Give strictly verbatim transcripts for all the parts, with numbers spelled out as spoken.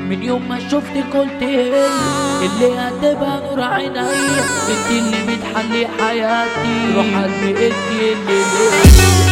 من يوم ما شفتك قلت ايه اللي هتبقى نور عينيا، انت اللي بتحلي حياتي، روح قلبي انت اللي ليه.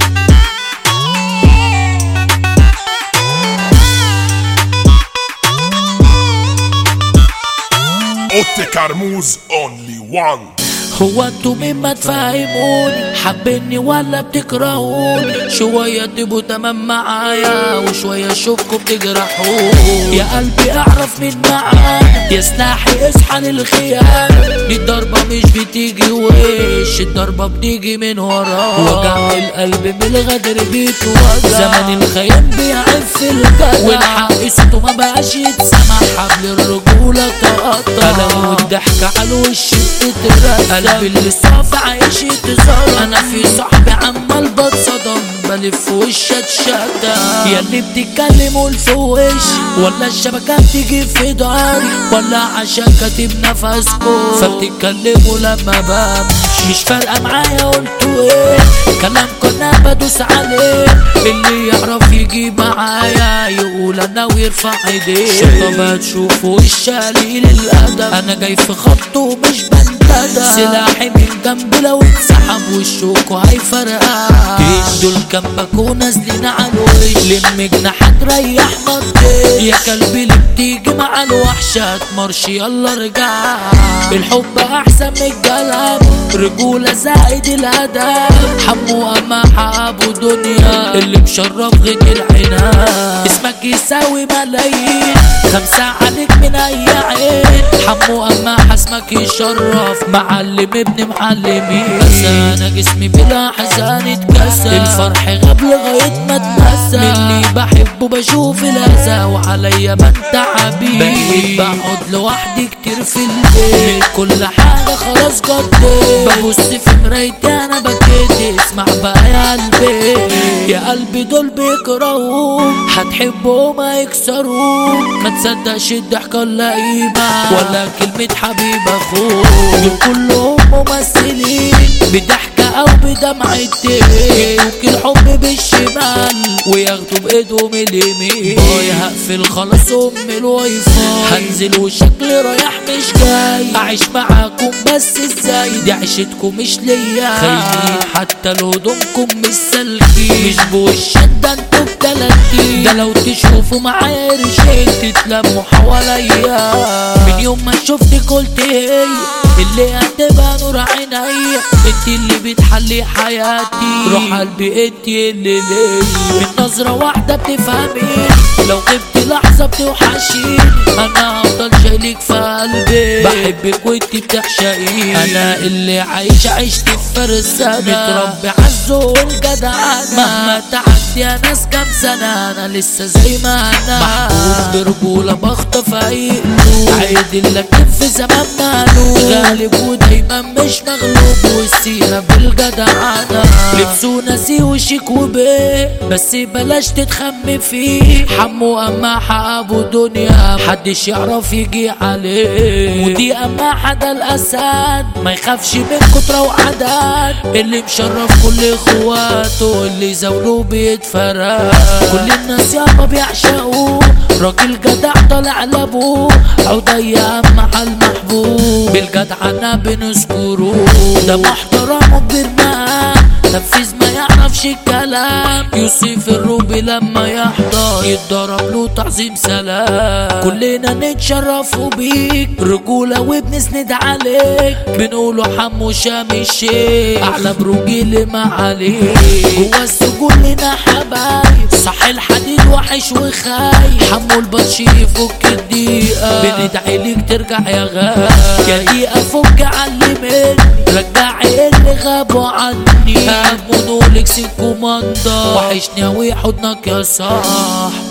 اوتي كرموز اونلي وان. هو انتوا مين ما تفهموني، حابيني ولا بتكرهوني؟ شوية تبقوا تمام معايا وشوية اشوفكوا بتجرحوني. يا قلبي اعرف مين معانا، يا سلاحي اصحى للخيانة، دي الضربة مش بتيجي وش، الضربة بتيجي من ورا. وجع القلب من الغدر بيتوجع، زمن الخيال بيعف الجدع، والحق صوته ما بقاش يتسمع، حبل الرجولة تقطع، لو الضحكة على الوش بتترسم، قلبي اللي صافي عايش يتظلم. انا في صاحبي عمال بتصدم، بلف وش اتشتم. يا اللي بتتكلموا في وشي، ولا الشبكة بتيجي في ضهري، ولا عشان كاتب نفسكم فبتتكلموا لما بمشي. مش فارقة معايا قلتوا ايه، كلامكم انا بدوس عليه، اللي يعرف يجي معايا يقول انا ويرفع ايديه. شطة بتشوفوا وش قليل الادب، انا جاي في خط ومش بنتدى، سلاحي من جنبي لو اتسحب وشوكوا هيفرقع. دول جنبك ونازلين على الوش، لم جناحك ريح نطيت، يا كلبي اللي بتيجي مع الوحشة تمرش يلا ارجع. الحب احسن من الكلام، رجولة زائد الادب، حمو قماحة ابو دنيا اللي مشرف غير العناب. اسمك يساوي ملايين، خمسة عليك من اي عين، حمو قماحة اسمك يشرف، معلم ابن معلمين. بس انا جسمي بلا حزان اتكسر، الفرح غاب لغاية ما اتنسى، من اللي بحبه بشوف الاذى وعليا ما انت حبيب. بقيت بقعد لوحدي كتير في البيت، من كل حاجة خلاص قضيت، ببص في مرايتي انا بكيت. اسمع بقى يا قلبي، يا قلبي دول بيكرهوك، هتحبوا ما يكسروك، ما تصدقش الضحكة اللئيمة ولا كلمة حبيب اخوك. دول كلهم ممثلين بضحكة او بدمعتين، يدوك الحب بالشمال وياخدوا بايدهم اليمين. هقفل خلاص ام الواي فاي، هنزل وشكلي رايح مش جاي، اعيش معاكم بس ازاي، دي عيشتكم مش ليا. خايفين حتى لو هدومكم مش سالكين، مش بوشك ده انتوا بتلاتين، ده لو تشوفوا معايا قرشين تتلموا حواليا. من يوم ما شفتك قلت ايه اللي هتبقى نور عينيا، انت اللي بتحلي حياتي، روح قلبي انت اللي ليا. من نظرة واحدة بتفهميني، لو غبت لحظة بتوحشيني، انا هفضل شايلك في قلبي، بحبك وانت بتعشقيني. انا اللي عايش عشت في فرسانة، متربي عالذوق والجدعنة، مهما تعدي يا ناس كام سنة انا لسه زي ما انا، محبوب برجولة بخطف اي قلوب، عيد لك في زمان مالوب، غالب ودايما مش مغلوب، والسيرة بالجدعنة. لبسه ناسي وشيك وبيه، بس بلاش تتخمي فيه، حمو قماحة ابو دنيا محدش يعرف يجي عليه، ودي قماحة ده الاسد ما يخافش من كترة وعدد، اللي مشرف كل اخواته اللي زاوله بيتفرق، كل الناس يابا بيعشقوه، راجل جدع طالع لابوه، عودية مع المحبوب بالجدعنة بنذكره، ده محترم وكبير مقام، تنفيذ ما يعرفش الكلام، يوسف الروبي لما يحضر يتضرب له تعظيم سلام. كلنا نتشرفوا بيك رجولة وبنسند عليك، بنقولوا حمو شام الشيخ اعلى برجيل ما عليك، جوا السجون لنا حبايب، صح الحديد وحش وخايف، حمو البطش يفك الدقيقة، بندعي ليك ترجع يا غالي، يا دقيقة فك علمني، رجعي اللي غابوا عني، أبو نولك سي كوماندا، وحشني اوي حضنك يا صاح.